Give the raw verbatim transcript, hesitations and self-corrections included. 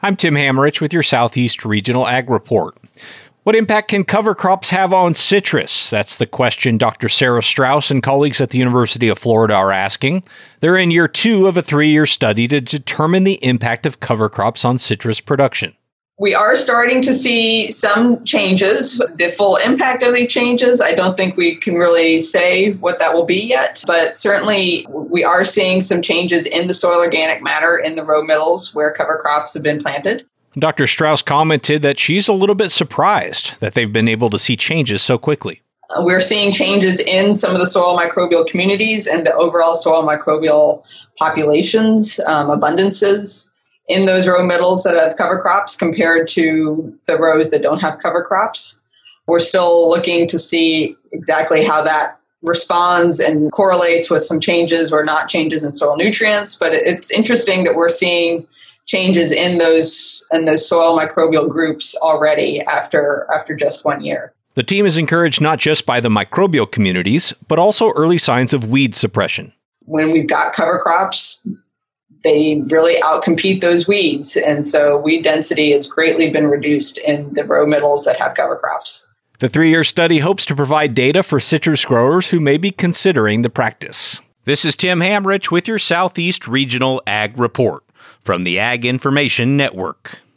I'm Tim Hammerich with your Southeast Regional Ag Report. What impact can cover crops have on citrus? That's the question Doctor Sarah Strauss and colleagues at the University of Florida are asking. They're in year two of a three-year study to determine the impact of cover crops on citrus production. We are starting to see some changes. The full impact of these changes, I don't think we can really say what that will be yet, but certainly we are seeing some changes in the soil organic matter in the row middles where cover crops have been planted. Doctor Strauss commented that she's a little bit surprised that they've been able to see changes so quickly. Uh, we're seeing changes in some of the soil microbial communities and the overall soil microbial populations, um, abundances in those row middles that have cover crops compared to the rows that don't have cover crops. We're still looking to see exactly how that responds and correlates with some changes or not changes in soil nutrients, but it's interesting that we're seeing changes in those in those soil microbial groups already after after just one year. The team is encouraged not just by the microbial communities, but also early signs of weed suppression. When we've got cover crops, they really outcompete those weeds, and so weed density has greatly been reduced in the row middles that have cover crops. The three-year study hopes to provide data for citrus growers who may be considering the practice. This is Tim Hamrich with your Southeast Regional Ag Report from the Ag Information Network.